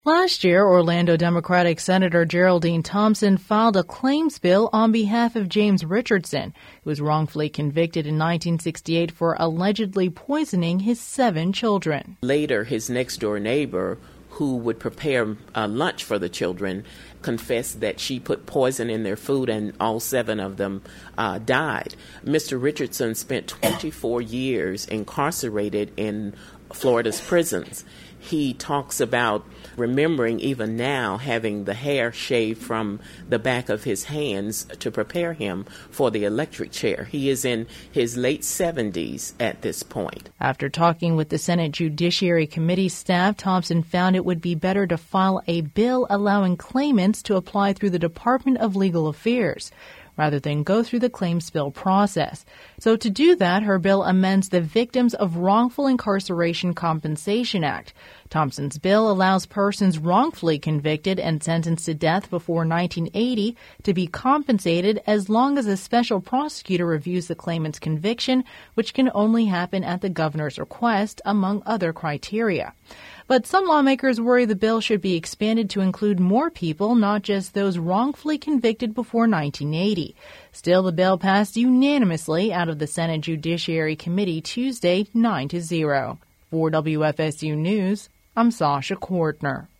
Last year, Orlando Democratic Senator Geraldine Thompson filed a claims bill on behalf of James Richardson, who was wrongfully convicted in 1968 for allegedly poisoning his 7 children. Later, his next-door neighbor, who would prepare lunch for the children, confessed that she put poison in their food and all 7 of them died. Mr. Richardson spent 24 years incarcerated in Florida's prisons. He talks about remembering even now having the hair shaved from the back of his hands to prepare him for the electric chair. He is in his late 70s at this point. After talking with the Senate Judiciary Committee staff, Thompson found it would be better to file a bill allowing claimants to apply through the Department of Legal Affairs, rather than go through the claims bill process. So to do that, her bill amends the Victims of Wrongful Incarceration Compensation Act. Thompson's bill allows persons wrongfully convicted and sentenced to death before 1980 to be compensated as long as a special prosecutor reviews the claimant's conviction, which can only happen at the governor's request, among other criteria. But some lawmakers worry the bill should be expanded to include more people, not just those wrongfully convicted before 1980. Still, the bill passed unanimously out of the Senate Judiciary Committee Tuesday 9-0. For WFSU News, I'm Sasha Kortner.